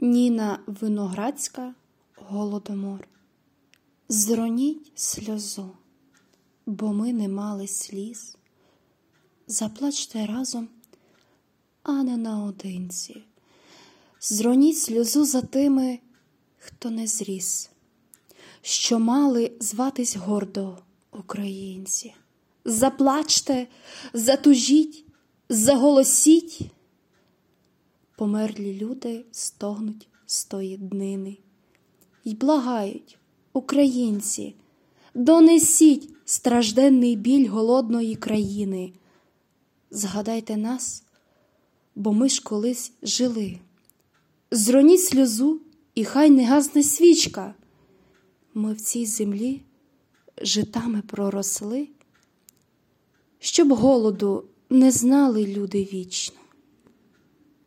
Ніна Виноградська, Голодомор. Зроніть сльозу, бо ми не мали сліз. Заплачте разом, а не наодинці. Зроніть сльозу за тими, хто не зріс, що мали зватись гордо українці. Заплачте, затужіть, заголосіть. Померлі люди стогнуть з тої днини й благають: українці, донесіть стражденний біль голодної країни. Згадайте нас, бо ми ж колись жили. Зроніть сльозу, і хай не гасне свічка. Ми в цій землі житами проросли, щоб голоду не знали люди вічно.